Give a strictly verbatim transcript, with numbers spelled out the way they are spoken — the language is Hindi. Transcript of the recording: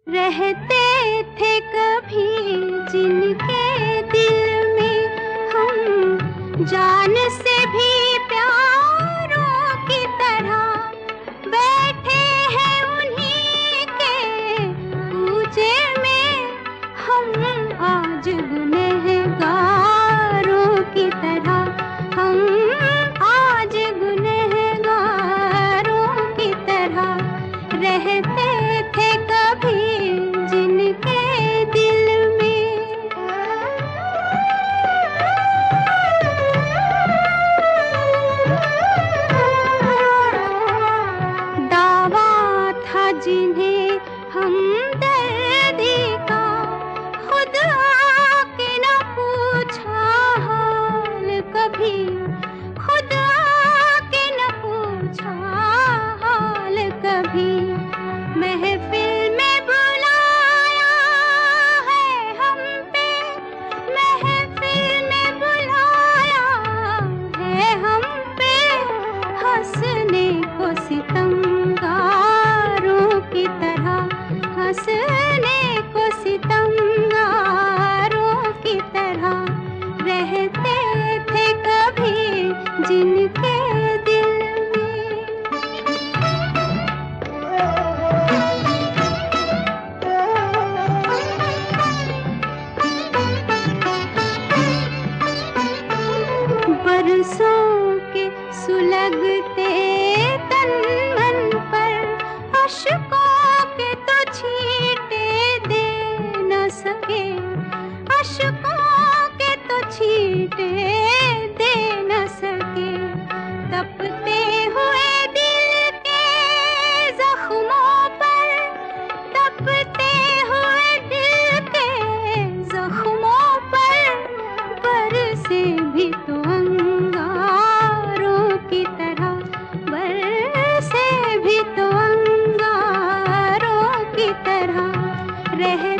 रहते थे कभी जिनके दिल में हम जान से भी प्यारों की तरह बैठे हैं उन्हीं के पूजे में हम आज गुनहगारों की तरह हम आज गुनहगारों की तरह रहते थे कभी जिनके दिल में। दावा था जिन्हें हमदर्दी का खुद आके न पूछा हाल कभी, खुद आके न पूछा हाल कभी। महफिल में बुलाया है हम पे, महफिल में बुलाया है हम पे, हंसने को सितमगारों की तरह, हंसने को सितमगारों की तरह रहते थे कभी जिनके दिल में। बरसों के सुलगते तन मन पर अश्कों के तो छींटे दे न सके, अश्कों के तो छींटे दे न सके। तपते हुए दिल के जख्मों पर, तपते हुए दिल के जख्मों पर बरसे भी तो अंगारों की तरह, बरसे भी तो अंगारों की तरह रह